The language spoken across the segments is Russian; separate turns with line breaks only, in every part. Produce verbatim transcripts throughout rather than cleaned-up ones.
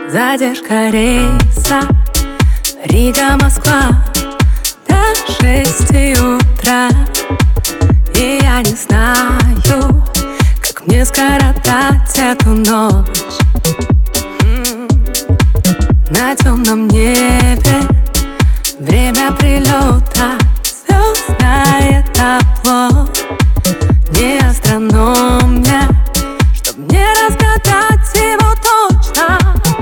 Задержка рейса Рига-Москва до шести утра. И я не знаю, как мне скоротать эту ночь. На темном небе время прилета, звездное табло. Не астрономия, чтоб не разгадать его точно.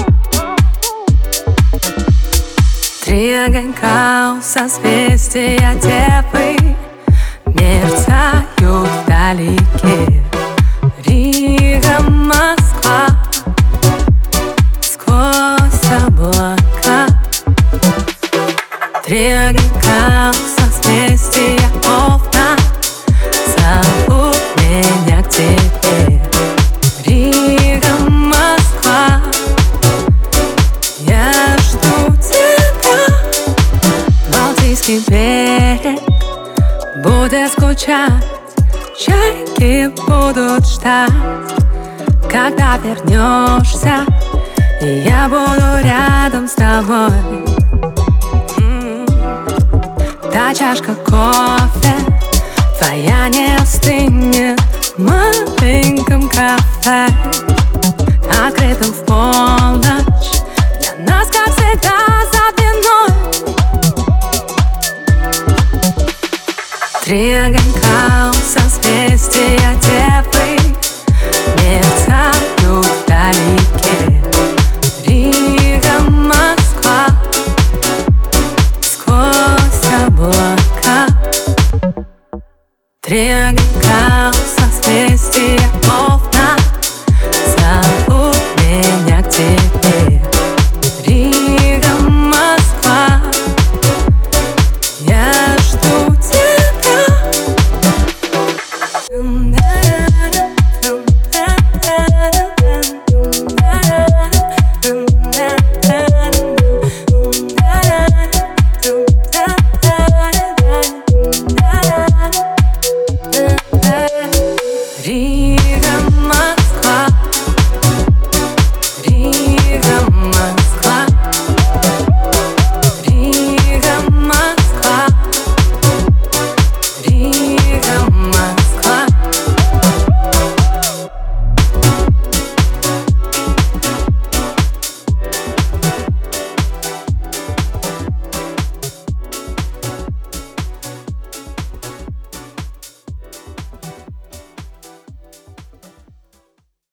Три огонька у созвездия Девы мерцают вдалеке. Рига, Москва, сквозь облака. Три огонька у созвездия Овна зовут меня к тебе. Рига, Москва, я жду тебя. Балтийский берег будет скучать, чайки будут ждать, когда вернешься, и я буду рядом с тобой. Та чашка кофе твоя не остынет в маленьком кафе, открытым в полночь для нас, как всегда, за виной. Три огонька у созвездия Девы мерцают вдалеке. Рига, Москва, сквозь облака. Три огонька